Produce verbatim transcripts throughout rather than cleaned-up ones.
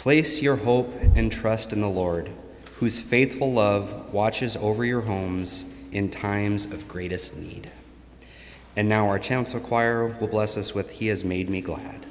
Place your hope and trust in the Lord, whose faithful love watches over your homes in times of greatest need. And now our chancel choir will bless us with "He Has Made Me Glad."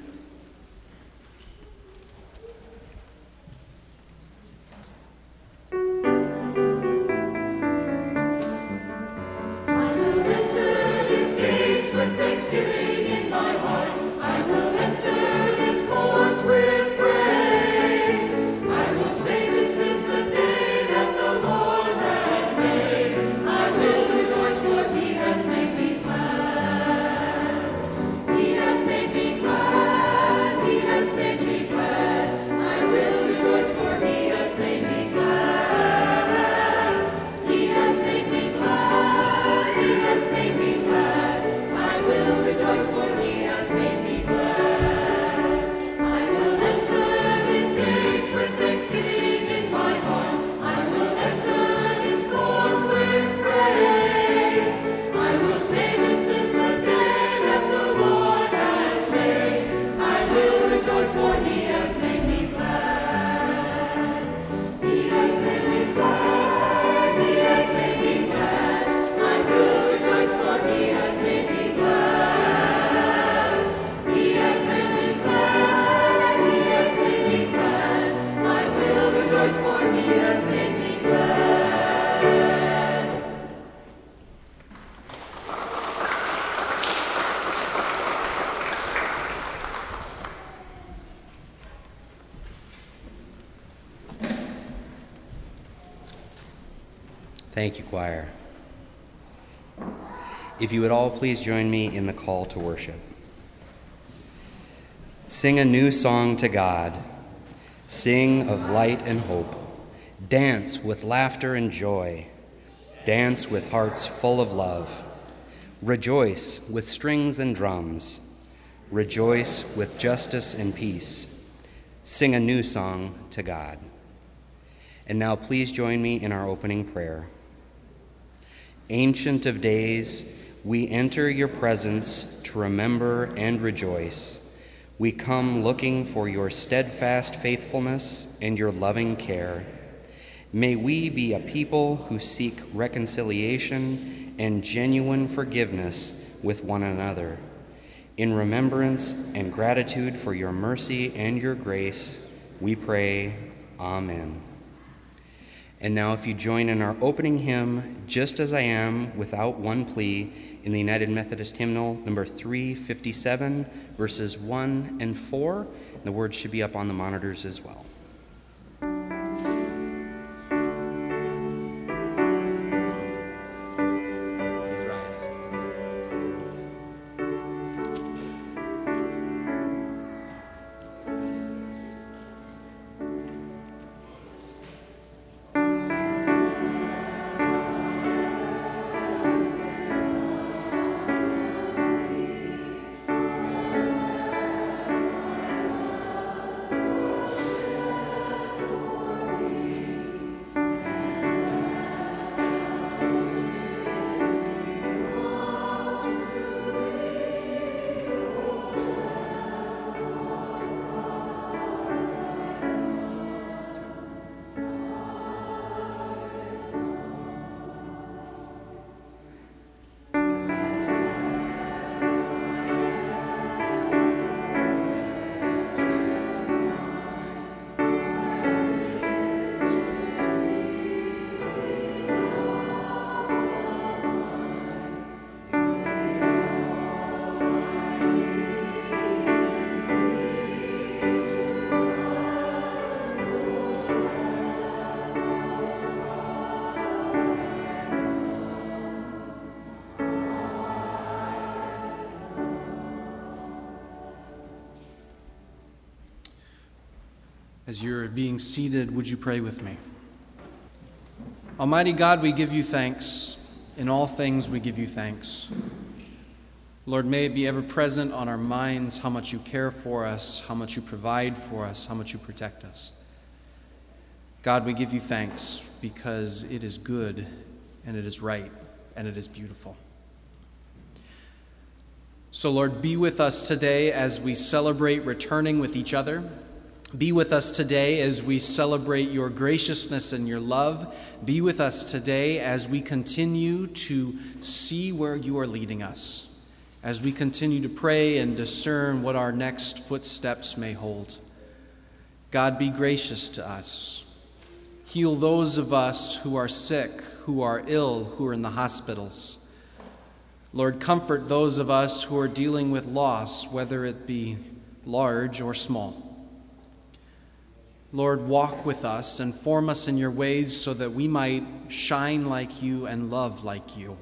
Thank you, choir. If you would all please join me in the call to worship. Sing a new song to God. Sing of light and hope. Dance with laughter and joy. Dance with hearts full of love. Rejoice with strings and drums. Rejoice with justice and peace. Sing a new song to God. And now please join me in our opening prayer. Ancient of days, we enter your presence to remember and rejoice. We come looking for your steadfast faithfulness and your loving care. May we be a people who seek reconciliation and genuine forgiveness with one another. In remembrance and gratitude for your mercy and your grace, we pray, Amen. And now if you join in our opening hymn, Just As I Am, Without One Plea, in the United Methodist Hymnal, number three fifty-seven, verses one and four. The words should be up on the monitors as well. As you're being seated, would you pray with me? Almighty God, we give you thanks. In all things we give you thanks. Lord, may it be ever present on our minds how much you care for us, how much you provide for us, how much you protect us. God, we give you thanks because it is good and it is right and it is beautiful. So, Lord, be with us today as we celebrate returning with each other Be with us today as we celebrate your graciousness and your love. Be with us today as we continue to see where you are leading us, as we continue to pray and discern what our next footsteps may hold. God, be gracious to us. Heal those of us who are sick, who are ill, who are in the hospitals. Lord, comfort those of us who are dealing with loss, whether it be large or small. Lord, walk with us and form us in your ways so that we might shine like you and love like you.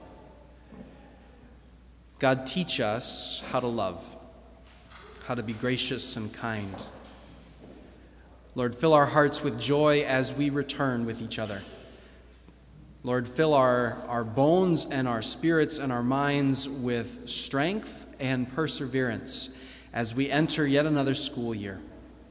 God, teach us how to love, how to be gracious and kind. Lord, fill our hearts with joy as we return with each other. Lord, fill our, our bones and our spirits and our minds with strength and perseverance as we enter yet another school year.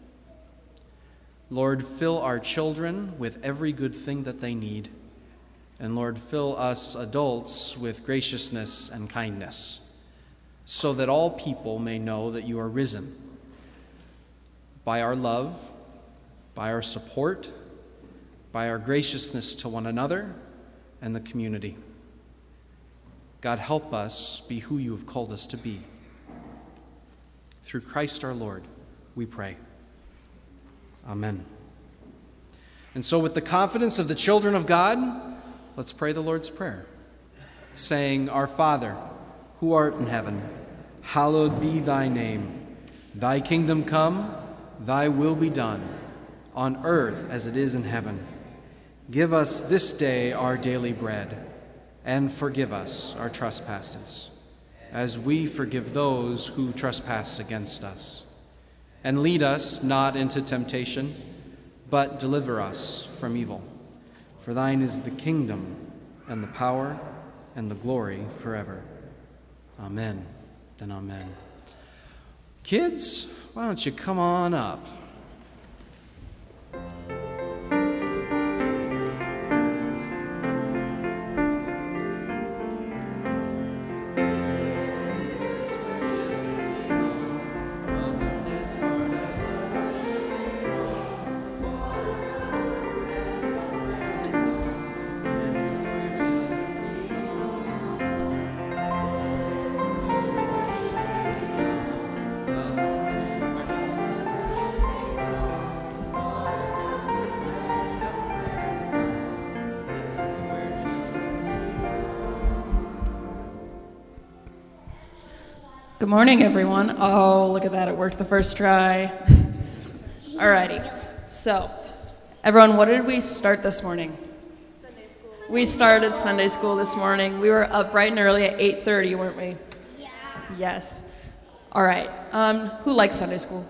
Lord, fill our children with every good thing that they need. And Lord, fill us adults with graciousness and kindness, so that all people may know that you are risen. By our love, by our support, by our graciousness to one another and the community. God, help us be who you have called us to be. Through Christ our Lord, we pray. Amen. And so with the confidence of the children of God, let's pray the Lord's Prayer, saying, Our Father, who art in heaven, hallowed be thy name. Thy kingdom come, thy will be done, on earth as it is in heaven. Give us this day our daily bread, and forgive us our trespasses, as we forgive those who trespass against us. And lead us not into temptation, but deliver us from evil. For thine is the kingdom, and the power, and the glory forever. Amen and amen. Kids, why don't you come on up? Good morning, everyone. Oh, look at that. It worked the first try. Alrighty. So, everyone, what did we start this morning? Sunday school. We started Sunday school this morning. We were up bright and early at eight thirty, weren't we? Yeah. Yes. All right. Um, who likes Sunday school?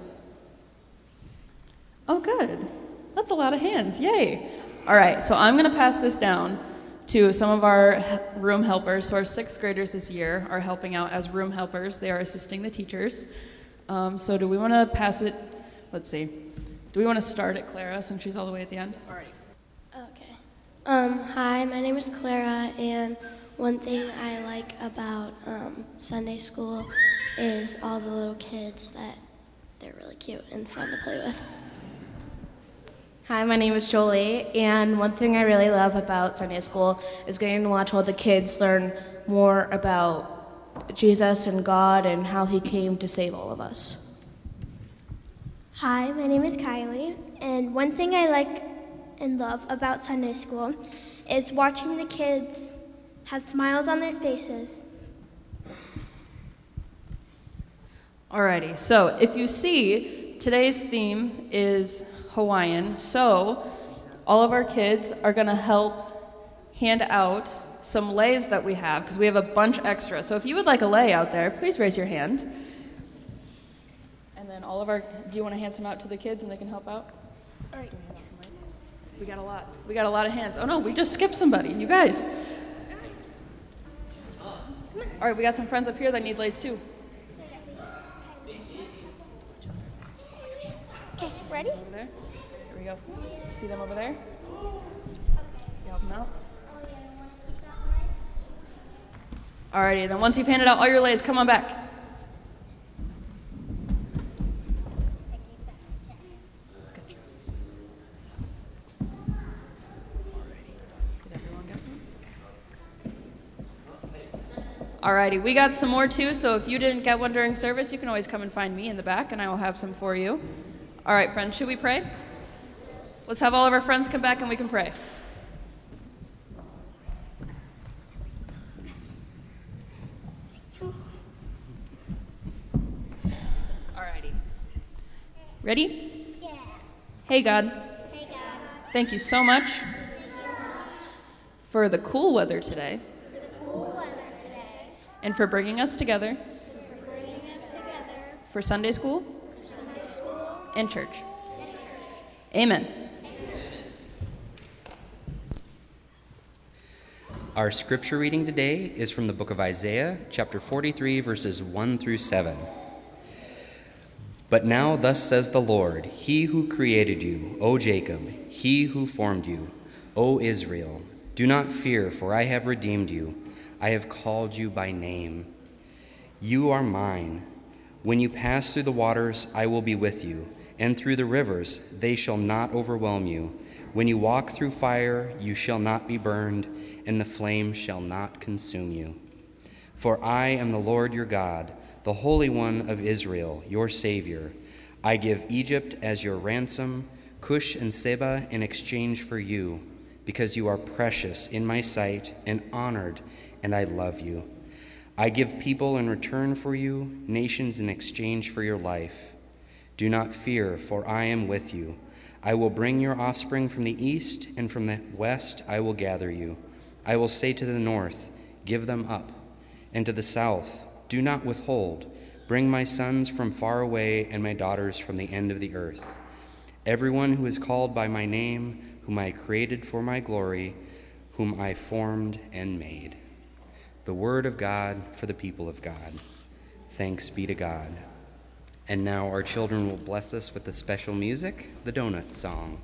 Oh, good. That's a lot of hands. Yay. All right. So I'm going to pass this down to some of our room helpers. So our sixth graders this year are helping out as room helpers. They are assisting the teachers. Um, so do we want to pass it? Let's see. Do we want to start at Clara since she's all the way at the end? All right. Okay. Um, hi, my name is Clara, and one thing I like about um, Sunday school is all the little kids that they're really cute and fun to play with. Hi, my name is Jolie, and one thing I really love about Sunday school is getting to watch all the kids learn more about Jesus and God and how he came to save all of us. Hi, my name is Kylie, and one thing I like and love about Sunday school is watching the kids have smiles on their faces. Alrighty, so if you see, today's theme is Hawaiian, so all of our kids are going to help hand out some leis that we have, because we have a bunch extra. So if you would like a lei out there, please raise your hand. And then all of our, do you want to hand some out to the kids and they can help out? All right. We got a lot. We got a lot of hands. Oh no, we just skipped somebody. You guys. All right, we got some friends up here that need leis too. Okay, ready? Over there. Here we go. See them over there? You help them out? Alrighty, then once you've handed out all your leis, come on back. Alrighty, we got some more too, so if you didn't get one during service, you can always come and find me in the back, and I will have some for you. All right, friends, should we pray? Let's have all of our friends come back and we can pray. Alrighty. Ready? Yeah. Hey, God. Hey, God. Thank you so much for the cool weather today For the cool weather today. and for bringing us together For bringing us together. for Sunday school Sunday school. and church. Amen. Our scripture reading today is from the book of Isaiah, chapter forty-three, verses one through seven. But now thus says the Lord, He who created you, O Jacob, He who formed you, O Israel, do not fear, for I have redeemed you. I have called you by name. You are mine. When you pass through the waters, I will be with you, and through the rivers, they shall not overwhelm you. When you walk through fire, you shall not be burned, and the flame shall not consume you. For I am the Lord your God, the Holy One of Israel, your Savior. I give Egypt as your ransom, Cush and Seba in exchange for you, because you are precious in my sight and honored, and I love you. I give people in return for you, nations in exchange for your life. Do not fear, for I am with you. I will bring your offspring from the east, and from the west I will gather you. I will say to the north, give them up, and to the south, do not withhold. Bring my sons from far away and my daughters from the end of the earth. Everyone who is called by my name, whom I created for my glory, whom I formed and made. The word of God for the people of God. Thanks be to God. And now our children will bless us with the special music, the Donut Song.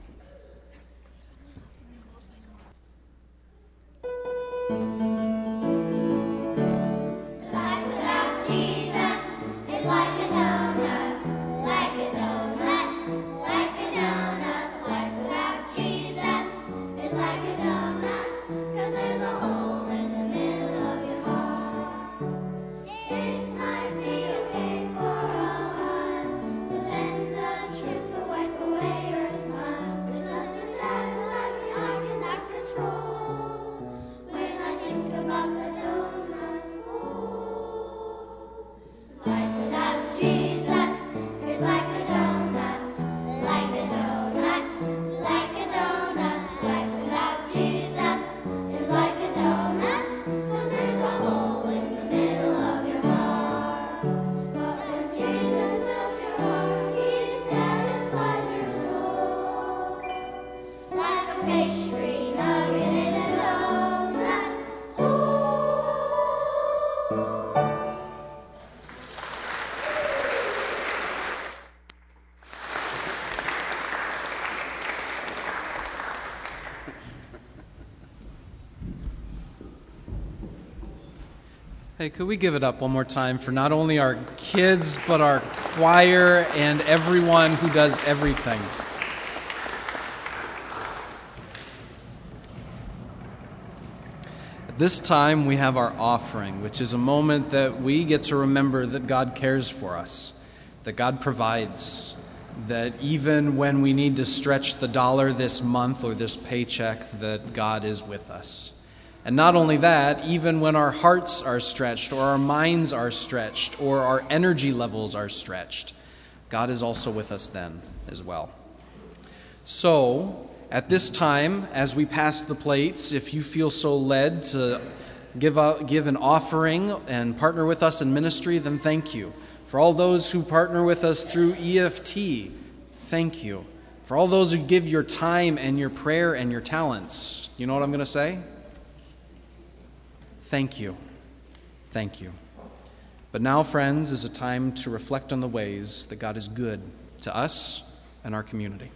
Hey, could we give it up one more time for not only our kids, but our choir and everyone who does everything? At this time, we have our offering, which is a moment that we get to remember that God cares for us, that God provides, that even when we need to stretch the dollar this month or this paycheck, that God is with us. And not only that, even when our hearts are stretched or our minds are stretched or our energy levels are stretched, God is also with us then as well. So, at this time, as we pass the plates, if you feel so led to give a, give an offering and partner with us in ministry, then thank you. For all those who partner with us through E F T, thank you. For all those who give your time and your prayer and your talents, you know what I'm going to say? Thank you. Thank you. But now, friends, is a time to reflect on the ways that God is good to us and our community.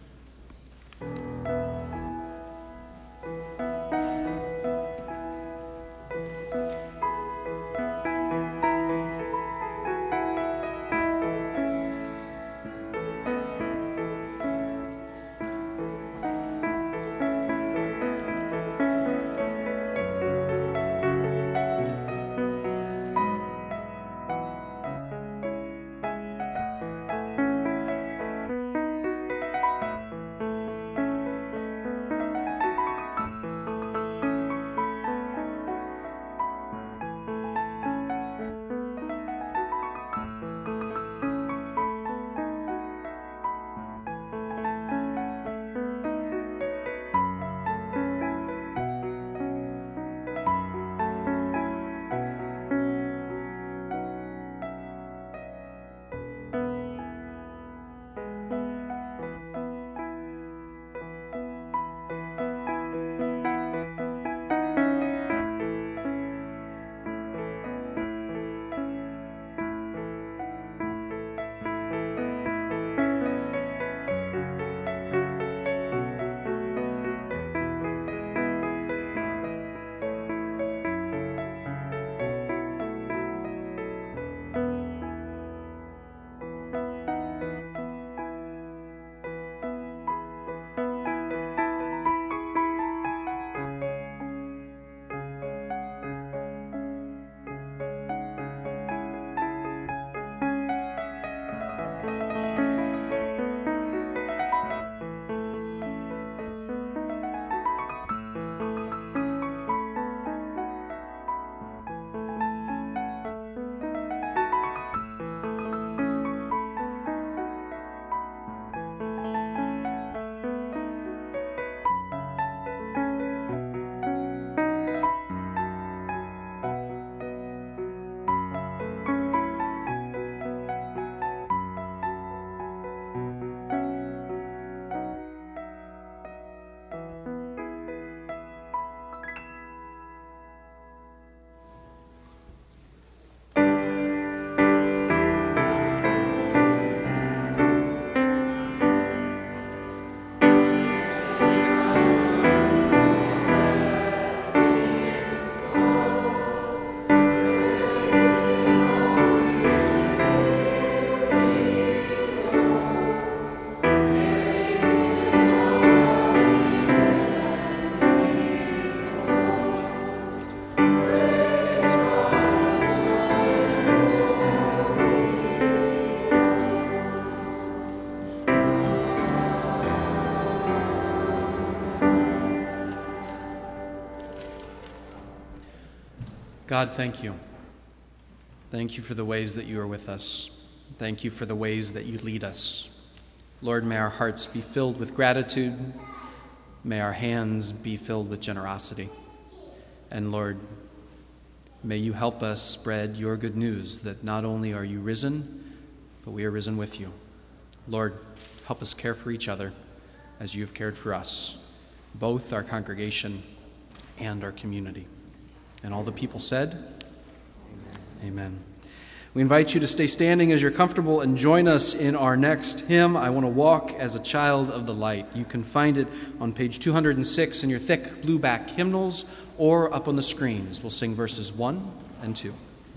God, thank you. Thank you for the ways that you are with us. Thank you for the ways that you lead us. Lord, may our hearts be filled with gratitude. May our hands be filled with generosity. And Lord, may you help us spread your good news that not only are you risen, but we are risen with you. Lord, help us care for each other as you have cared for us, both our congregation and our community. And all the people said, Amen. Amen. We invite you to stay standing as you're comfortable and join us in our next hymn, I Want to Walk as a Child of the Light. You can find it on page two hundred six in your thick blue back hymnals or up on the screens. We'll sing verses one and two.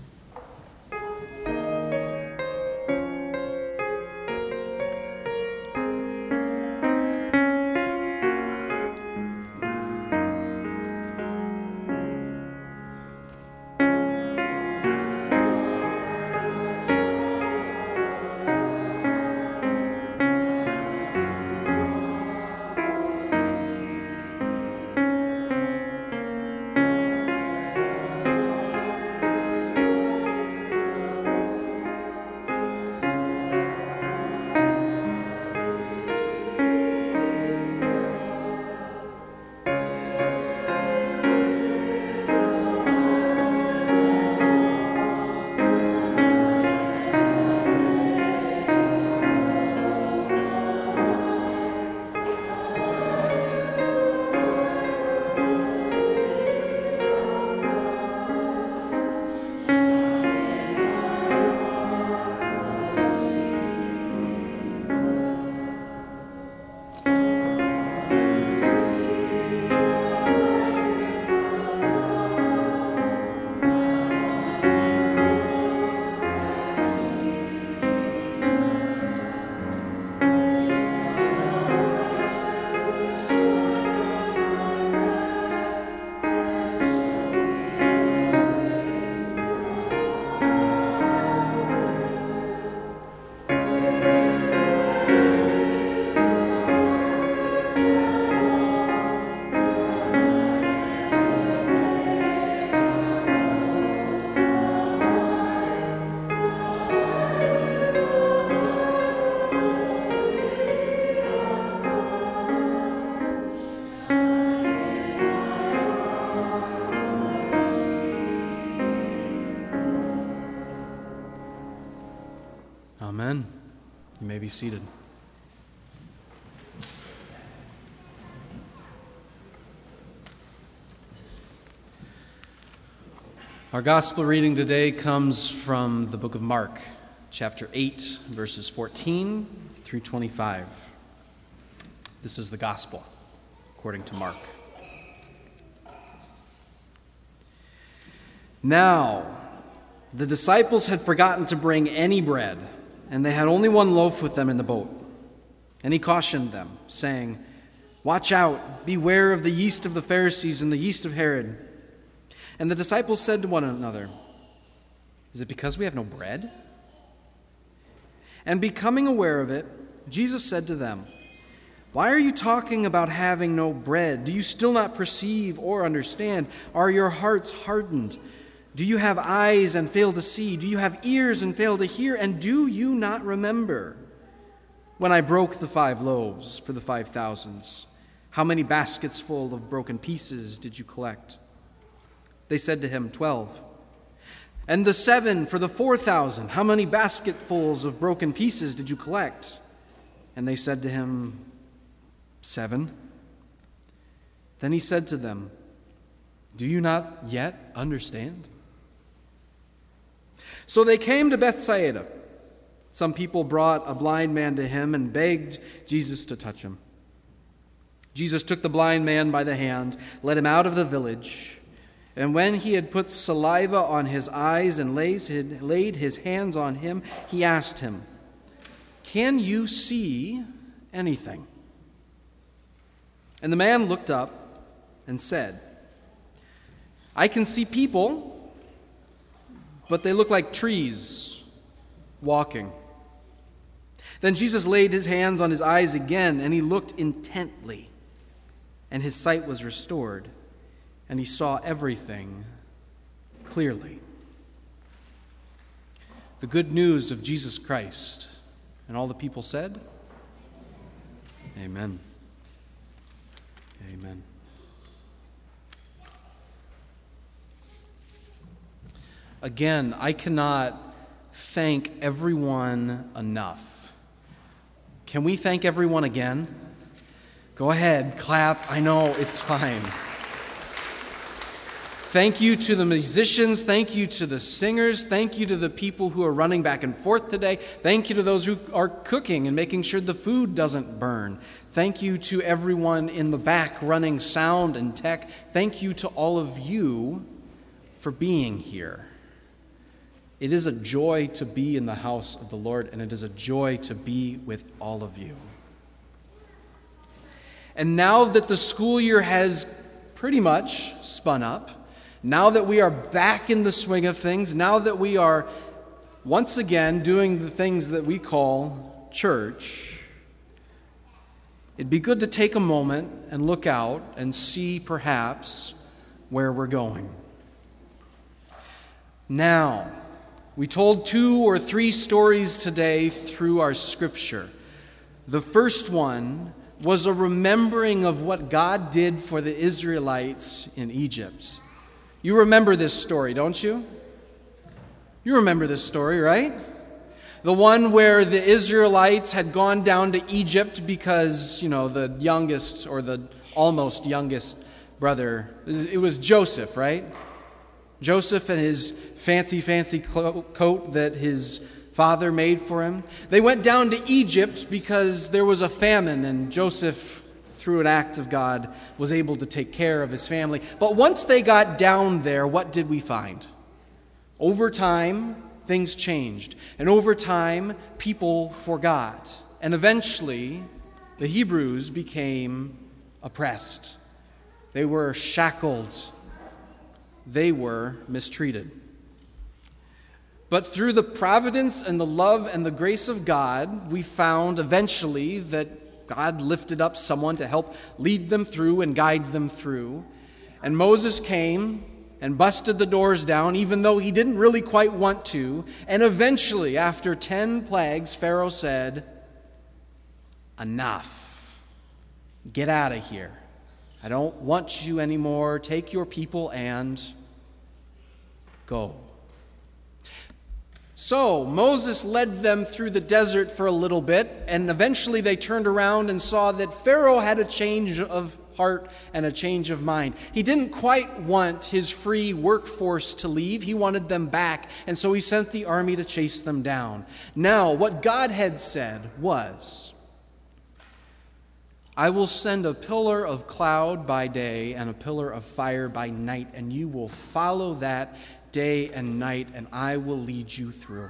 Amen. You may be seated. Our gospel reading today comes from the book of Mark, chapter eight, verses fourteen through twenty-five. This is the gospel according to Mark. Now, the disciples had forgotten to bring any bread, and they had only one loaf with them in the boat. And he cautioned them, saying, "Watch out, beware of the yeast of the Pharisees and the yeast of Herod." And the disciples said to one another, "Is it because we have no bread?" And becoming aware of it, Jesus said to them, "Why are you talking about having no bread? Do you still not perceive or understand? Are your hearts hardened? Do you have eyes and fail to see? Do you have ears and fail to hear? And do you not remember when I broke the five loaves for the five thousands? How many baskets full of broken pieces did you collect?" They said to him, "Twelve." "And the seven for the four thousand, how many basketfuls of broken pieces did you collect?" And they said to him, "Seven." Then he said to them, "Do you not yet understand?" So they came to Bethsaida. Some people brought a blind man to him and begged Jesus to touch him. Jesus took the blind man by the hand, led him out of the village, and when he had put saliva on his eyes and laid his hands on him, he asked him, "Can you see anything?" And the man looked up and said, "I can see people, but they look like trees walking." Then Jesus laid his hands on his eyes again, and he looked intently, and his sight was restored, and he saw everything clearly. The good news of Jesus Christ. And all the people said, Amen. Amen. Again, I cannot thank everyone enough. Can we thank everyone again? Go ahead, clap. I know, it's fine. Thank you to the musicians. Thank you to the singers. Thank you to the people who are running back and forth today. Thank you to those who are cooking and making sure the food doesn't burn. Thank you to everyone in the back running sound and tech. Thank you to all of you for being here. It is a joy to be in the house of the Lord, and it is a joy to be with all of you. And now that the school year has pretty much spun up, now that we are back in the swing of things, now that we are once again doing the things that we call church, it'd be good to take a moment and look out and see perhaps where we're going. Now, we told two or three stories today through our scripture. The first one was a remembering of what God did for the Israelites in Egypt. You remember this story, don't you? You remember this story, right? The one where the Israelites had gone down to Egypt because, you know, the youngest or the almost youngest brother, it was Joseph, right? Joseph and his fancy, fancy coat that his father made for him. They went down to Egypt because there was a famine, and Joseph, through an act of God, was able to take care of his family. But once they got down there, what did we find? Over time, things changed. And over time, people forgot. And eventually, the Hebrews became oppressed. They were shackled. They were mistreated. But through the providence and the love and the grace of God, we found eventually that God lifted up someone to help lead them through and guide them through. And Moses came and busted the doors down, even though he didn't really quite want to. And eventually, after ten plagues, Pharaoh said, "Enough. Get out of here. I don't want you anymore. Take your people and go." So Moses led them through the desert for a little bit, and eventually they turned around and saw that Pharaoh had a change of heart and a change of mind. He didn't quite want his free workforce to leave. He wanted them back, and so he sent the army to chase them down. Now, what God had said was, "I will send a pillar of cloud by day and a pillar of fire by night, and you will follow that day and night, and I will lead you through."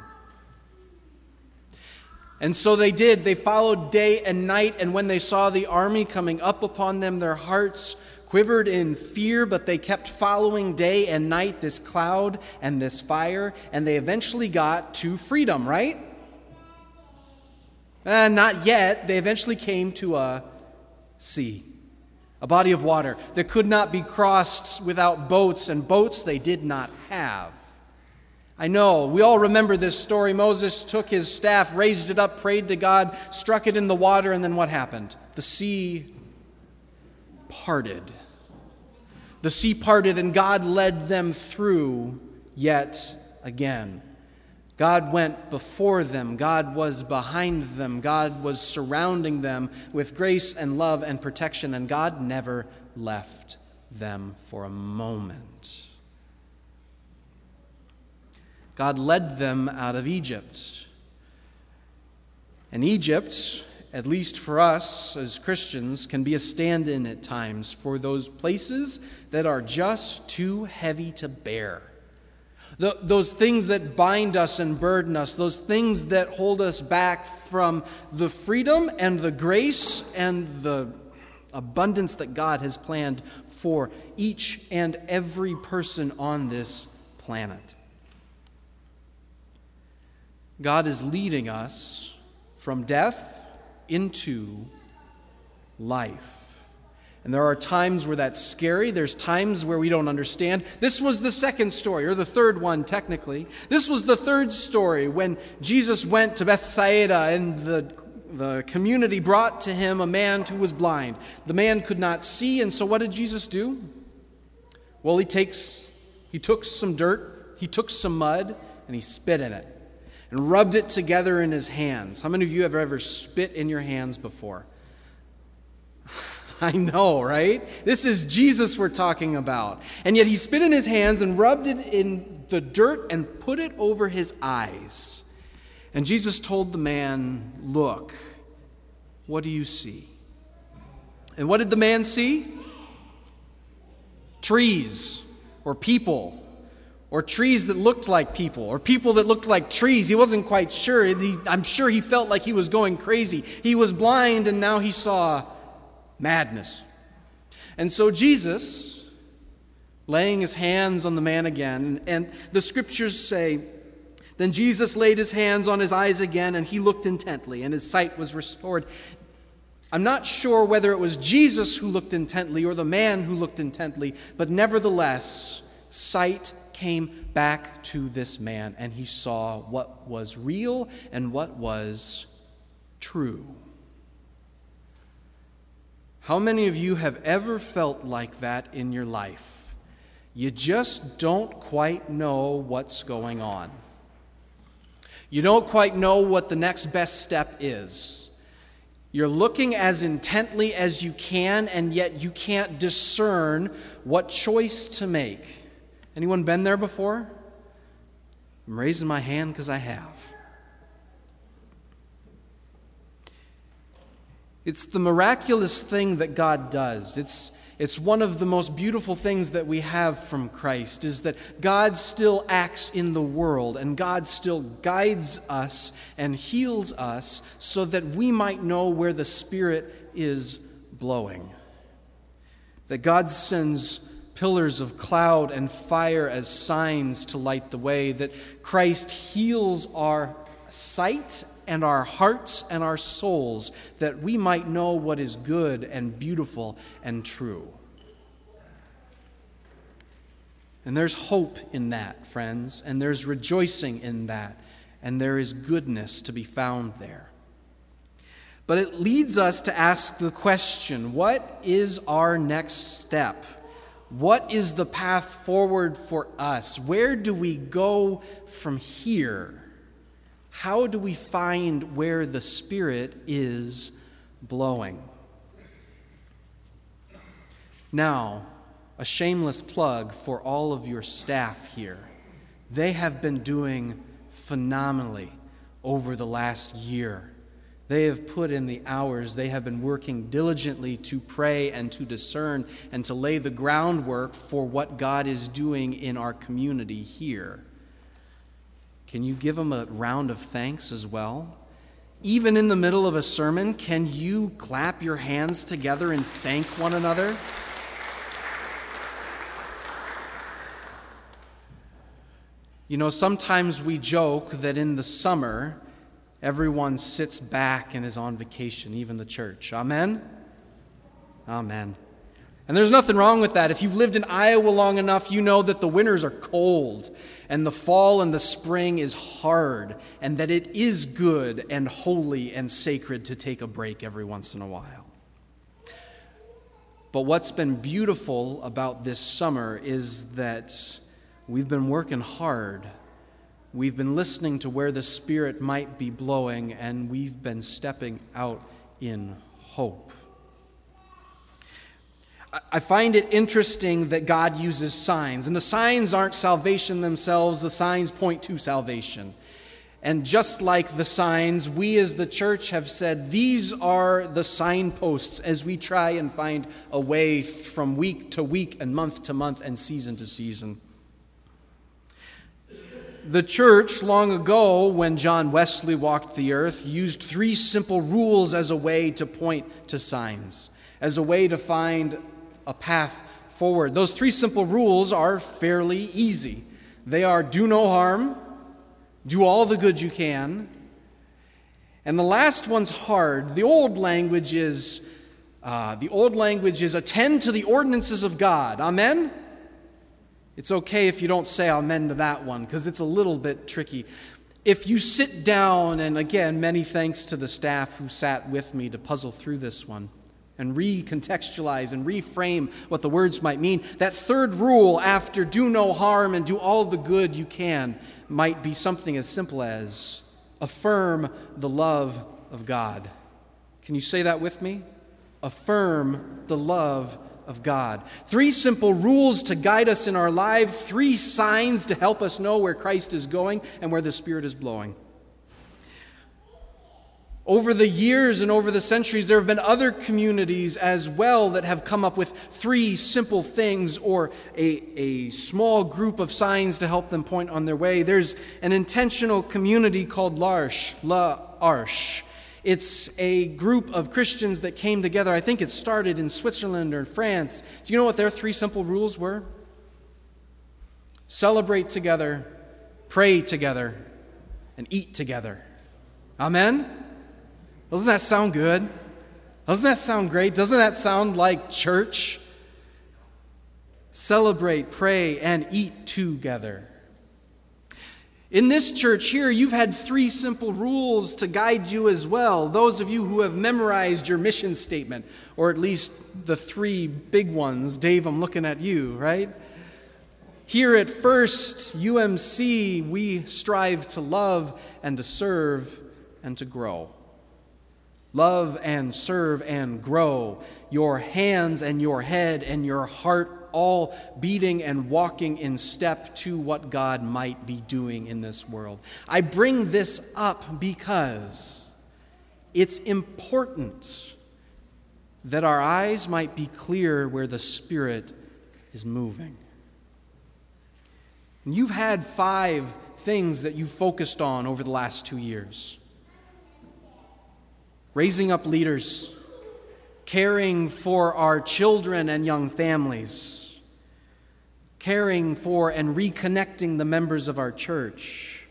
And so they did. They followed day and night, and when they saw the army coming up upon them, their hearts quivered in fear, but they kept following day and night, this cloud and this fire, and they eventually got to freedom, right? Uh, not yet. They eventually came to a sea, a body of water that could not be crossed without boats, and boats they did not have. I know, we all remember this story. Moses took his staff, raised it up, prayed to God, struck it in the water, and then what happened? The sea parted. The sea parted, and God led them through yet again. God went before them. God was behind them. God was surrounding them with grace and love and protection, and God never left them for a moment. God led them out of Egypt. And Egypt, at least for us as Christians, can be a stand-in at times for those places that are just too heavy to bear. The, those things that bind us and burden us, those things that hold us back from the freedom and the grace and the abundance that God has planned for each and every person on this planet. God is leading us from death into life. And there are times where that's scary. There's times where we don't understand. This was the second story, or the third one, technically. This was the third story when Jesus went to Bethsaida and the, the community brought to him a man who was blind. The man could not see, and so what did Jesus do? Well, he takes, he took some dirt, he took some mud, and he spit in it and rubbed it together in his hands. How many of you have ever spit in your hands before? I know, right? This is Jesus we're talking about. And yet he spit in his hands and rubbed it in the dirt and put it over his eyes. And Jesus told the man, "Look, what do you see?" And what did the man see? Trees, or people, or trees that looked like people, or people that looked like trees. He wasn't quite sure. He, I'm sure he felt like he was going crazy. He was blind, and now he saw madness. And so Jesus, laying his hands on the man again, and the scriptures say, then Jesus laid his hands on his eyes again, and he looked intently, and his sight was restored. I'm not sure whether it was Jesus who looked intently or the man who looked intently, but nevertheless, sight came back to this man, and he saw what was real and what was true. How many of you have ever felt like that in your life? You just don't quite know what's going on. You don't quite know what the next best step is. You're looking as intently as you can, and yet you can't discern what choice to make. Anyone been there before? I'm raising my hand because I have. It's the miraculous thing that God does. It's, it's one of the most beautiful things that we have from Christ, is that God still acts in the world, and God still guides us and heals us so that we might know where the Spirit is blowing. That God sends pillars of cloud and fire as signs to light the way, that Christ heals our sight and our hearts and our souls, that we might know what is good and beautiful and true. And there's hope in that, friends, and there's rejoicing in that, and there is goodness to be found there. But it leads us to ask the question, what is our next step? What is the path forward for us? Where do we go from here? How do we find where the Spirit is blowing? Now, a shameless plug for all of your staff here. They have been doing phenomenally over the last year. They have put in the hours. They have been working diligently to pray and to discern and to lay the groundwork for what God is doing in our community here. Can you give them a round of thanks as well? Even in the middle of a sermon, can you clap your hands together and thank one another? You know, sometimes we joke that in the summer, everyone sits back and is on vacation, even the church. Amen? Amen. And there's nothing wrong with that. If you've lived in Iowa long enough, you know that the winters are cold and the fall and the spring is hard, and that it is good and holy and sacred to take a break every once in a while. But what's been beautiful about this summer is that we've been working hard. We've been listening to where the Spirit might be blowing, and we've been stepping out in hope. I find it interesting that God uses signs, and the signs aren't salvation themselves. The signs point to salvation. And just like the signs, we as the church have said, these are the signposts as we try and find a way from week to week and month to month and season to season. The church, long ago, when John Wesley walked the earth, used three simple rules as a way to point to signs, as a way to find a path forward. Those three simple rules are fairly easy. They are do no harm, do all the good you can, and the last one's hard. The old language is Uh, the old language is attend to the ordinances of God. Amen? It's okay if you don't say amen to that one, because it's a little bit tricky. If you sit down, and again, many thanks to the staff who sat with me to puzzle through this one, and recontextualize and reframe what the words might mean, that third rule after do no harm and do all the good you can might be something as simple as affirm the love of God. Can you say that with me? Affirm the love of God. Three simple rules to guide us in our life, three signs to help us know where Christ is going and where the Spirit is blowing. Over the years and over the centuries, there have been other communities as well that have come up with three simple things or a, a small group of signs to help them point on their way. There's an intentional community called L'Arche, L'Arche. It's a group of Christians that came together. I think it started in Switzerland or France. Do you know what their three simple rules were? Celebrate together, pray together, and eat together. Amen? Doesn't that sound good? Doesn't that sound great? Doesn't that sound like church? Celebrate, pray, and eat together. In this church here, you've had three simple rules to guide you as well. Those of you who have memorized your mission statement, or at least the three big ones. Dave, I'm looking at you, right? Here at First U M C, we strive to love and to serve and to grow. Love and serve and grow. Your hands and your head and your heart all beating and walking in step to what God might be doing in this world. I bring this up because it's important that our eyes might be clear where the Spirit is moving. And you've had five things that you've focused on over the last two years. Raising up leaders, caring for our children and young families, caring for and reconnecting the members of our church,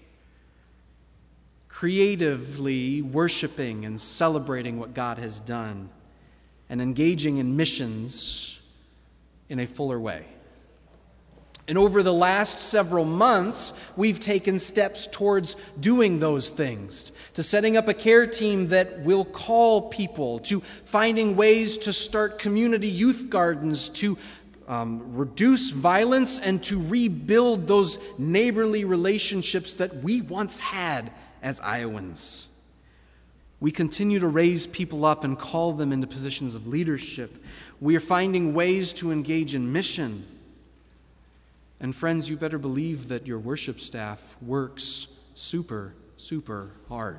creatively worshiping and celebrating what God has done, and engaging in missions in a fuller way. And over the last several months, we've taken steps towards doing those things, to setting up a care team that will call people, to finding ways to start community youth gardens, to um, reduce violence and to rebuild those neighborly relationships that we once had as Iowans. We continue to raise people up and call them into positions of leadership. We are finding ways to engage in mission. And friends, you better believe that your worship staff works super, super hard.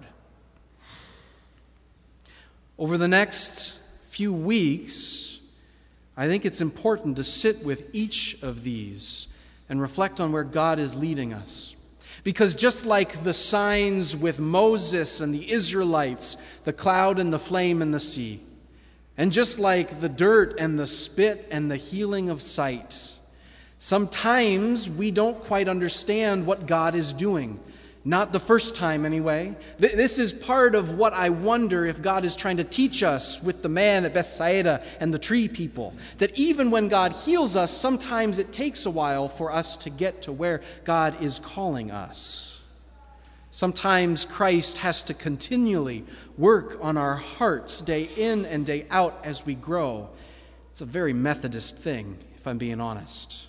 Over the next few weeks, I think it's important to sit with each of these and reflect on where God is leading us. Because just like the signs with Moses and the Israelites, the cloud and the flame and the sea, and just like the dirt and the spit and the healing of sight, sometimes we don't quite understand what God is doing. Not the first time, anyway. This is part of what I wonder if God is trying to teach us with the man at Bethsaida and the tree people. That even when God heals us, sometimes it takes a while for us to get to where God is calling us. Sometimes Christ has to continually work on our hearts day in and day out as we grow. It's a very Methodist thing, if I'm being honest.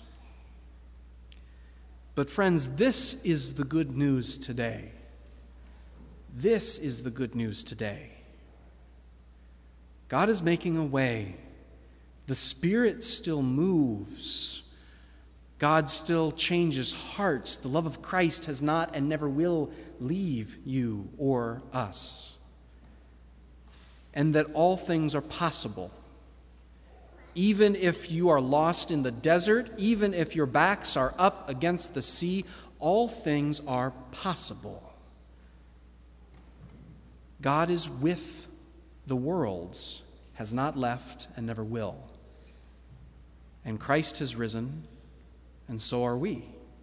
But friends, this is the good news today. This is the good news today. God is making a way. The Spirit still moves. God still changes hearts. The love of Christ has not and never will leave you or us. And that all things are possible. Even if you are lost in the desert, even if your backs are up against the sea, all things are possible. God is with the world, has not left and never will. And Christ has risen, and so are we,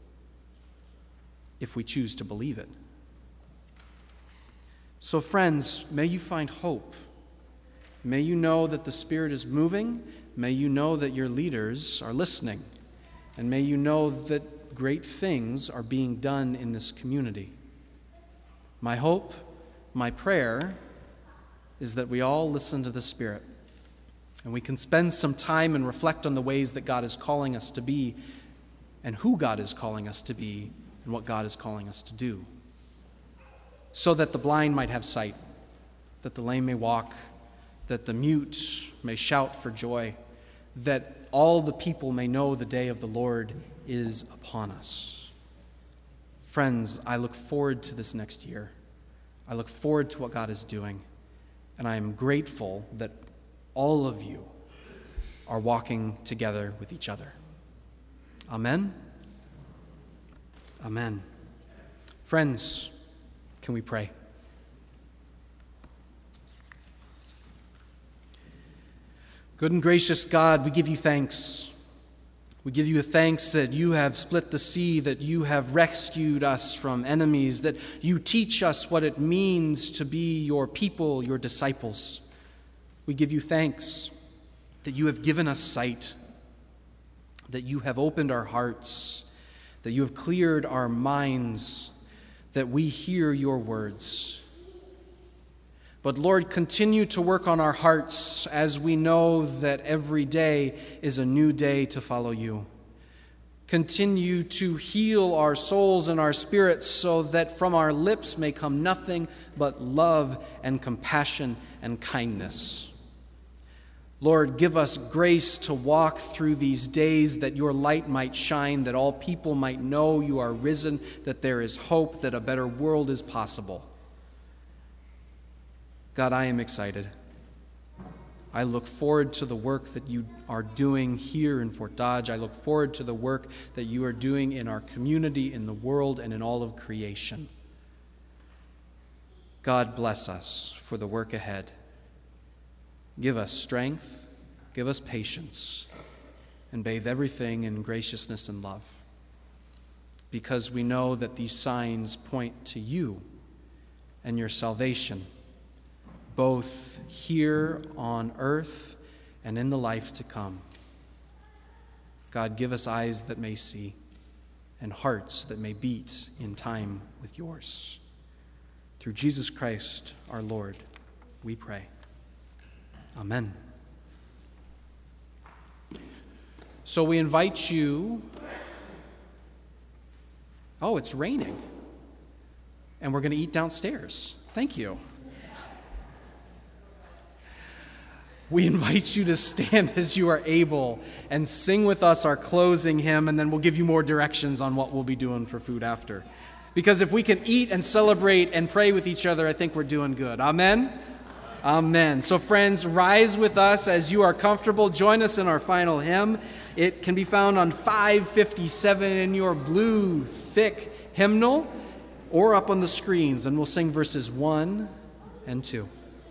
if we choose to believe it. So friends, may you find hope. May you know that the Spirit is moving. May you know that your leaders are listening. And may you know that great things are being done in this community. My hope, my prayer, is that we all listen to the Spirit and we can spend some time and reflect on the ways that God is calling us to be and who God is calling us to be and what God is calling us to do, so that the blind might have sight, that the lame may walk, that the mute may shout for joy, that all the people may know the day of the Lord is upon us. Friends, I look forward to this next year. I look forward to what God is doing, and I am grateful that all of you are walking together with each other. Amen? Amen. Friends, can we pray? Good and gracious God, we give you thanks. We give you thanks that you have split the sea, that you have rescued us from enemies, that you teach us what it means to be your people, your disciples. We give you thanks that you have given us sight, that you have opened our hearts, that you have cleared our minds, that we hear your words. But Lord, continue to work on our hearts as we know that every day is a new day to follow you. Continue to heal our souls and our spirits so that from our lips may come nothing but love and compassion and kindness. Lord, give us grace to walk through these days that your light might shine, that all people might know you are risen, that there is hope, that a better world is possible. God, I am excited. I look forward to the work that you are doing here in Fort Dodge. I look forward to the work that you are doing in our community, in the world, and in all of creation. God, bless us for the work ahead. Give us strength, give us patience, and bathe everything in graciousness and love, because we know that these signs point to you and your salvation, both here on earth and in the life to come. God, give us eyes that may see and hearts that may beat in time with yours. Through Jesus Christ, our Lord, we pray. Amen. So we invite you. Oh, it's raining. And we're going to eat downstairs. Thank you. We invite you to stand as you are able and sing with us our closing hymn, and then we'll give you more directions on what we'll be doing for food after. Because if we can eat and celebrate and pray with each other, I think we're doing good. Amen? Amen. So friends, rise with us as you are comfortable. Join us in our final hymn. It can be found on five fifty-seven in your blue, thick hymnal, or up on the screens, and we'll sing verses one and two.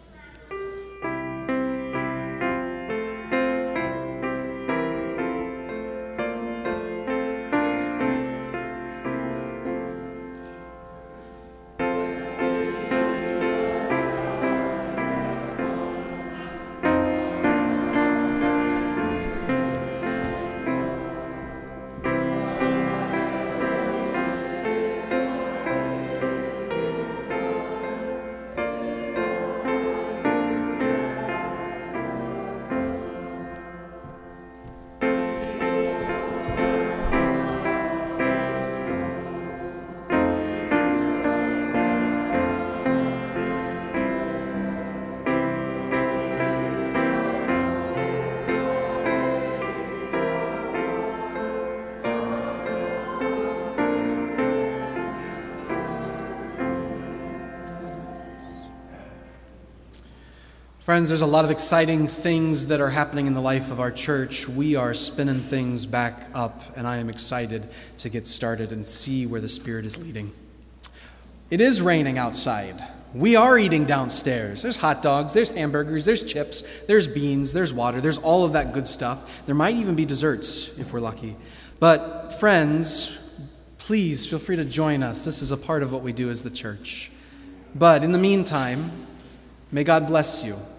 Friends, there's a lot of exciting things that are happening in the life of our church. We are spinning things back up, and I am excited to get started and see where the Spirit is leading. It is raining outside. We are eating downstairs. There's hot dogs, there's hamburgers, there's chips, there's beans, there's water, there's all of that good stuff. There might even be desserts if we're lucky. But friends, please feel free to join us. This is a part of what we do as the church. But in the meantime, may God bless you.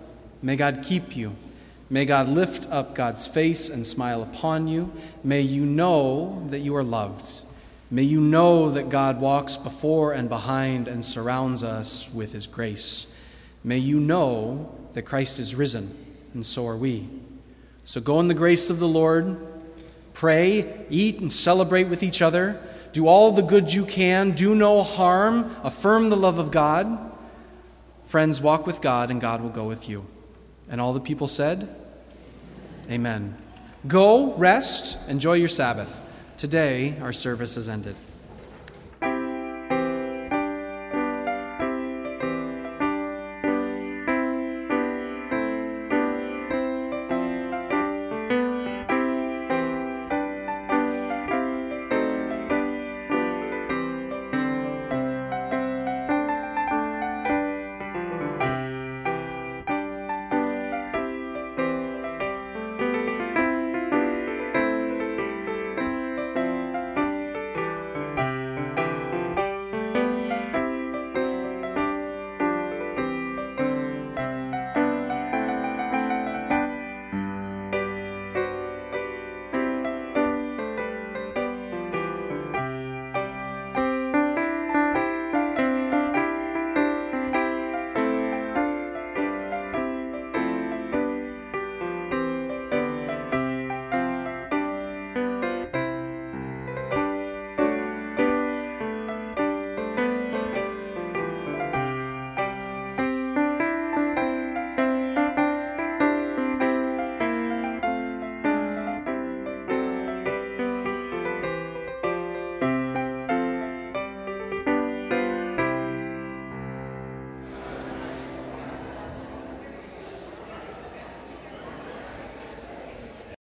May God keep you. May God lift up God's face and smile upon you. May you know that you are loved. May you know that God walks before and behind and surrounds us with his grace. May you know that Christ is risen, and so are we. So go in the grace of the Lord. Pray, eat, and celebrate with each other. Do all the good you can. Do no harm. Affirm the love of God. Friends, walk with God, and God will go with you. And all the people said, Amen. Go, rest, enjoy your Sabbath. Today, our service has ended.